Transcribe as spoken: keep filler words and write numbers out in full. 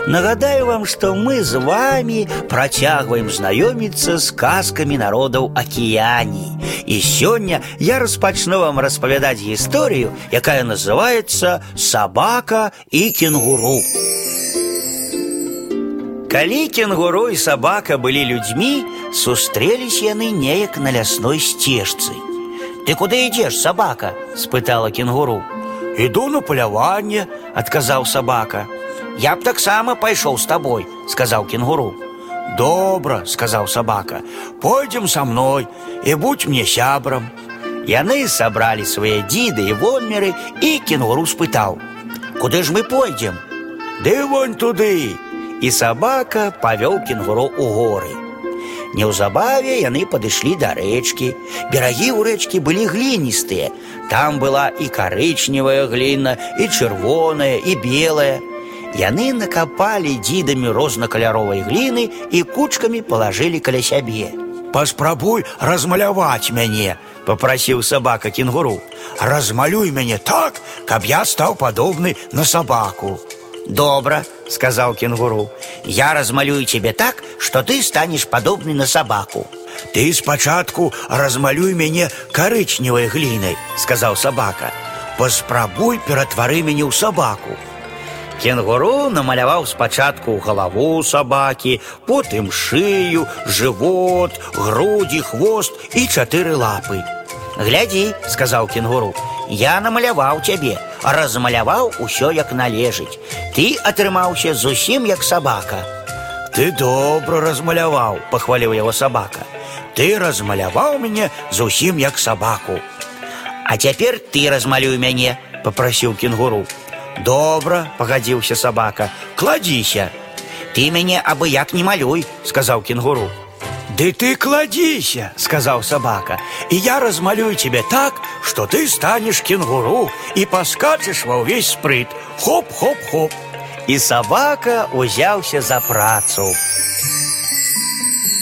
Нагадаю вам, что мы з вами працягваем знаёміцца з казкамі народаў Акіяніі. І сёння я распачну вам распавядаць гісторыю, якая называецца «Сабака і кенгуру». Калі кенгуру і сабака былі людзьмі, сустрэліся яны неяк на лясной сцежцы. «Ты куды ідзеш, сабака?» – спытала кенгуру. «Іду на паляванне», – адказаў сабака. «Я б таксама пайшоў з табой», – сказаў кенгуру. «Добра», – сказаў сабака, – «пойдзем са мной і будзь мне сябрам». Яны сабралі свае дзіды і вонмеры, і кенгуру спытаў: «Куды ж мы пойдзем?» «Ды вон туды». І сабака павёў кенгуру ў горы. Неўзабаве яны падышлі да рэчкі. Берагі ў рэчкі былі гліністыя. Там была і карычневая гліна, і чырвоная, і белая. Яны накапалі дзідамі рознакаляровай гліны і кучкамі палажылі каля сябе. «Паспрабуй размаляваць мяне», – папрасіў сабака кенгуру. «Размалюй мяне так, каб я стаў падобны на сабаку». «Добра», – сказаў кенгуру, – «я размалюю цябе так, што ты станеш падобны на сабаку». «Ты спачатку размалюй мяне карычневай глінай», – сказаў сабака. «Паспрабуй ператвары мяне ў сабаку». Кенгуру намаляваў спачатку галаву сабакі, потым шыю, жывот, грудзі, хвост і чатыры лапы. «Глядзі», – сказаў кенгуру, – «я намаляваў цябе, размаляваў усё як належыць. Ты атрымаўся зусім як сабака». «Ты добра размаляваў», – пахваліў яго сабака. «Ты размаляваў мяне зусім як сабаку». «А цяпер ты размалюй мяне», – папрасіў кенгуру. «Добра», – пагадзіўся сабака, – «кладзіся». «Ты мяне абы-як не малюй», – сказаў кенгуру. «Ды ты кладзіся», – сказаў сабака, – «і я размалюю цябе так, што ты станеш кенгуру і паскачаш ва ўвесь спрыт. Хоп-хоп-хоп». І сабака ўзяўся за працу.